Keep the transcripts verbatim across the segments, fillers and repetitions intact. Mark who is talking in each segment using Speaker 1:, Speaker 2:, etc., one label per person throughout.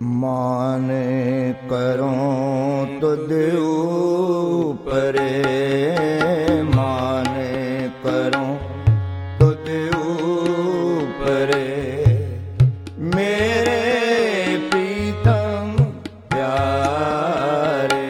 Speaker 1: माने करों तो देव परे, माने करों तो देव परे, मेरे प्रीतम प्यारे।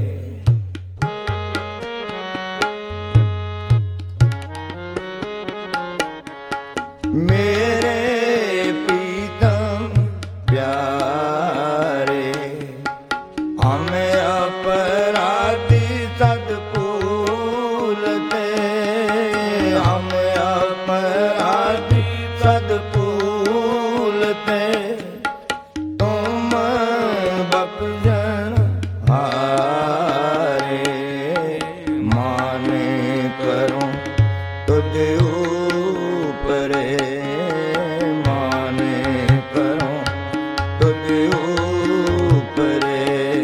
Speaker 1: मेरे प्रीतम प्यारे, हमें अपराधी सद भूलते, हमें अपराधी सद भूलते, तुम बख्शन हारे। माने करो तो देव परे, माने करो तो देव परे।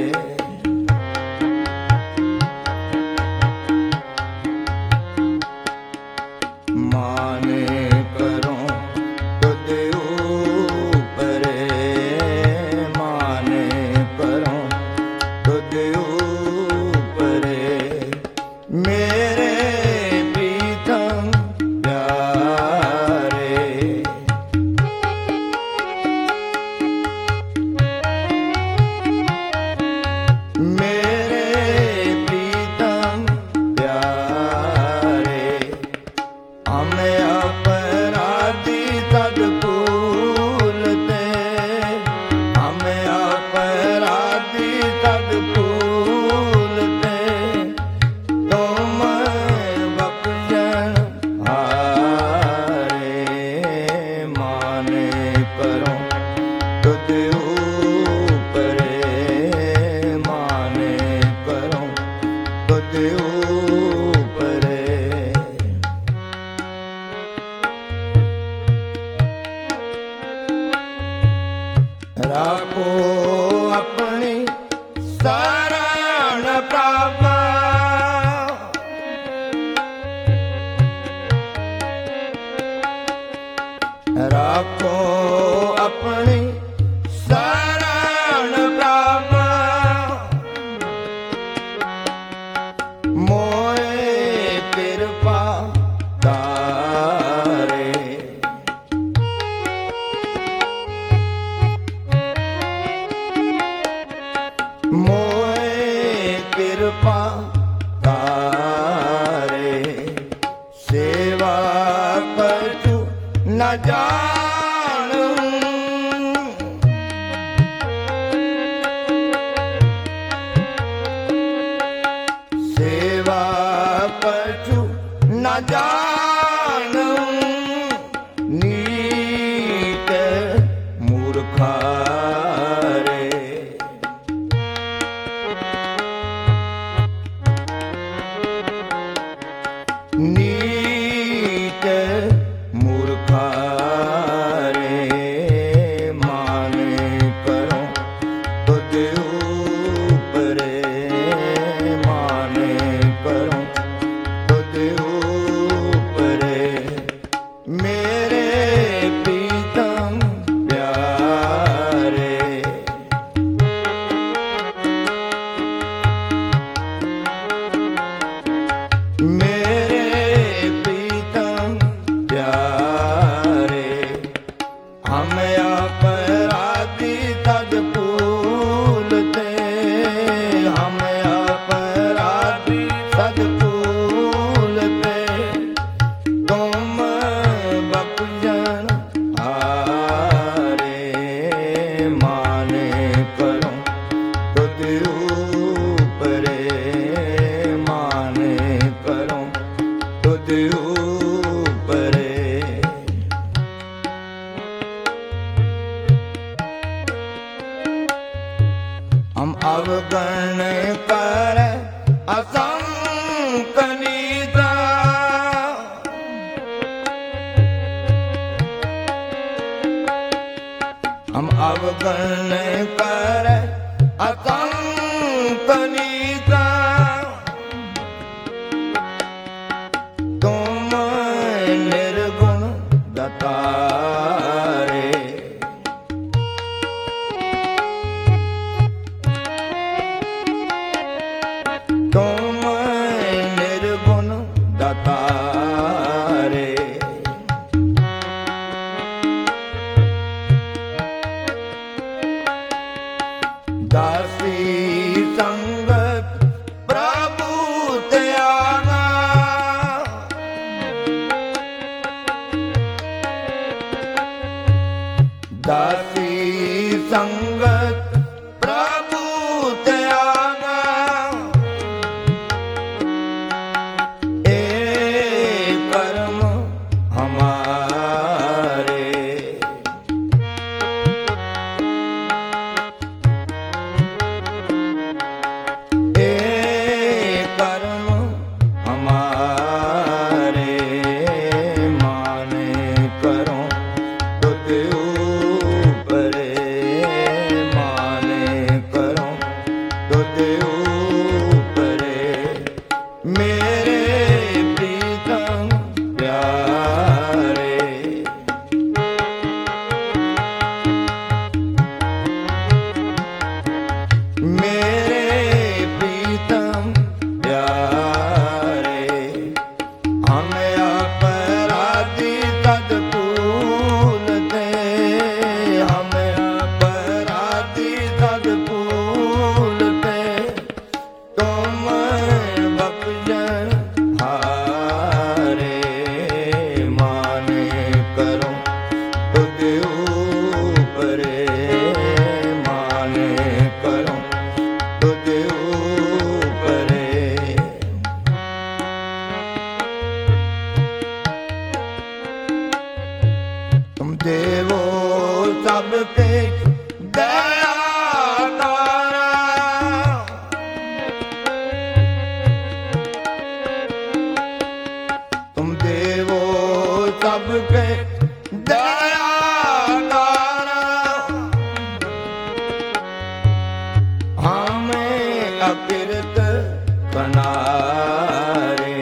Speaker 1: माने करो तो देव परे, माने करो तो देव परे, मेरे प्रीतम प्यारे। मेरे प्रीतम प्यारे, हमें अपराधी सद भूलते, हमें अपराधी सद भूलते, तुम बख्शन हारे। माने करो तो देव परे, माने करो तो देव परे। राखो अपनी शरण प्रभु, राखो अपनी शरण प्रभु, मोए कृपा तारे। मोए कृपा तारे, सेवा कछु न जानूं, सेवा कछु न जानूं, नीत मूर्खा रे। नीत मूर्खा रे, माने करो तो देव परे, माने करो तो देव परे, मेरे प्रीतम प्यारे। मेरे प्रीतम प्यारे, हमें अपराधी सद भूलते, हमें अपराधी सद भूलते, तुम बख्शन हारे। माने करो तो देव परे, माने करो तो देव परे। हम अवगण कर असंक नीता, हम अवगण कर असंक नीता, तुम निर्गुण दातारे। ਸਾਸੀ ਸੰਗਤ ਪ੍ਰਭੂ ਤਿਆਗਾ ਏ ਕਰਮ ਹਮਾਰੇ ਏ ਕਰਮ ਹਮਾਰੇ ਮਾਨੇ ਕਰੋ ਤੁਧ ਊਪਰੇ ਮਾਨੇ ਕਰੋ ਤੁਧ ਊਪਰੇ ਮੇਰੇ ਪ੍ਰੀਤਮ ਪਿਆਰੇ ਮੇਰੇ ਪ੍ਰੀਤਮ ਪਿਆਰੇ ਹਮ ਅਪਰਾਧੀ ਤਦ ਭੂਲਤੇ ਹਮ ਅਪਰਾਧੀ ਤਦ ਭੂਲਤੇ ਤੁਮ ਬਖਸ਼ਣ ਹਾਰੇ ਮਾਨੇ ਕਰੋ ਤੁਧ ਊਪਰੇ ਮਾਨੇ ਕਰੋ ਤੁਧ ਊਪਰੇ ਤੁਮ ਦੇਵੋ ਸਭ ਕੇ ਦਇਆ ਤਾਰਾ ਤੁਮ ਦੇਵੋ ਸਭ ਕੇ ਦਇਆ ਤਾਰਾ ਹਮੇ ਅਕਿਰਤ ਬਨਾਰੇ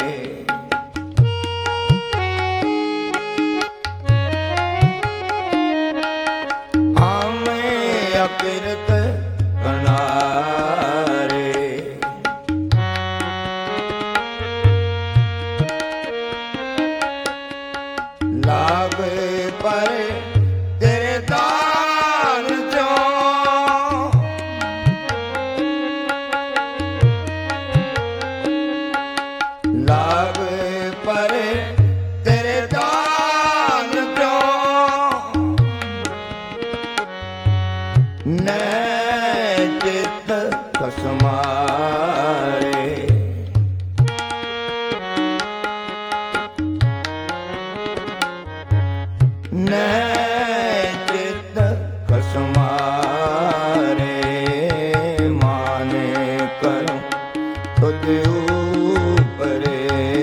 Speaker 1: ਹਮੇ ਅਕਿਰਤ ਬਨਾਰੇ ਲਾਗੇ ਪਰ ਤੇਰੇ ਦਾਨ ਚੋਂ ਲਾਗੇ ਪਰ ਤੇਰੇ ਦਾਨ ਚੋਂ ਨੈ ਚਿਤ ਖਸਮਾਰੇ ਨੈ ਚਿਤ ਖਸਮਾਰੇ ਮਾਨੇ ਕਰੋ ਤੁਧ ਊਪਰੇ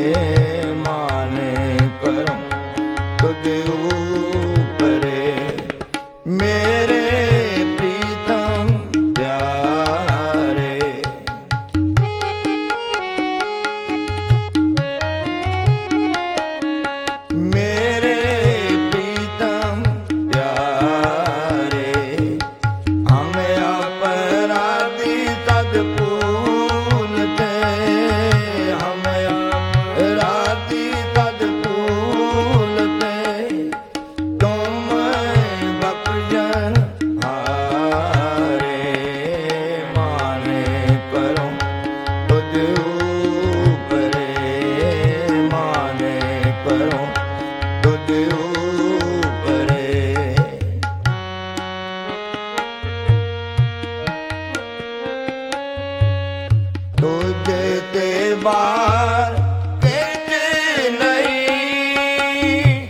Speaker 1: ਮਾਨੇ ਕਰੋ ਤੁਧ ਊਪਰੇ ਮੇਰੇ ਪ੍ਰੀਤਮ ਪਿਆਰੇ ਮੇਰੇ ਪ੍ਰੀਤਮ ਪਿਆਰੇ ਹਮ ਅਪਰਾਧੀ ਤਦ ਭੂਲਤੇ ਹਮ ਅਪਰਾਧੀ ਤਦ ਭੂਲਤੇ ਤੁਮ ਬਖਸ਼ਣ ਹਾਰੇ ਮਾਨੇ ਕਰੋ ਤੁਧ ਊਪਰੇ ਮਾਨੇ ਕਰੋ ਤੁਧ ਊਪਰੇ ਤੁਝ ਤੇ ਬਾਰ ਕਿਛ ਨਹੀਂ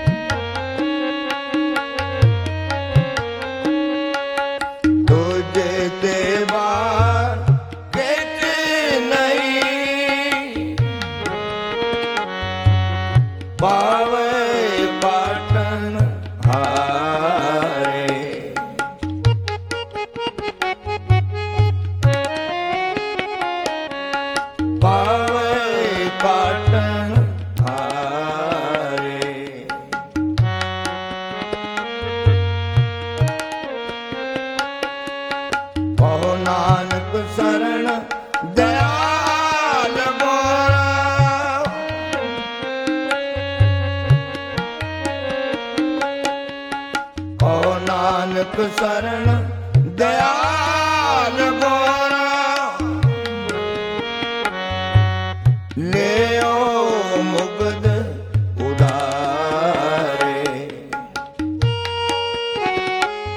Speaker 1: ਤੁਝ ਤੇ ਬਾਰ ਕਿਛ ਨਹੀਂ ਪਾਵੇ ਪਾਟਨ ਹਾਰੇ ਪਾਵੇ ਪਾਟਨ ਹਾਰੇ ਕਹੋ ਨਾਨਕ ਸਰਣ ਦਇਆਲ ਗੋਰਾ ਕਹੋ ਨਾਨਕ ਸਰਣ ਦਇਆਲ ਗੋਰਾ ਲਿਓ ਮੁਗਦ ਉਦਾਰੇ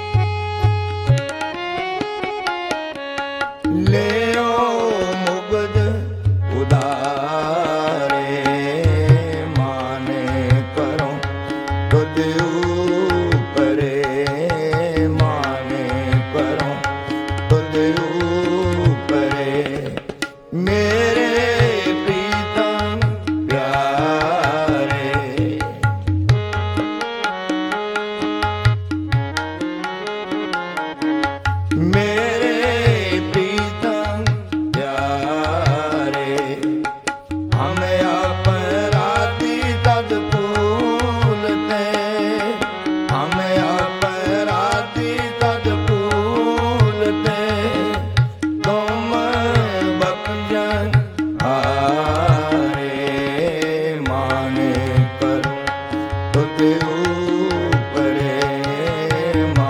Speaker 1: मेरे प्रीतम प्यारे, हम अपराधी तद भूलते, हम अपराधी तद भूलते, तुम बख्शन हारे, मान करो तुझ ऊपरे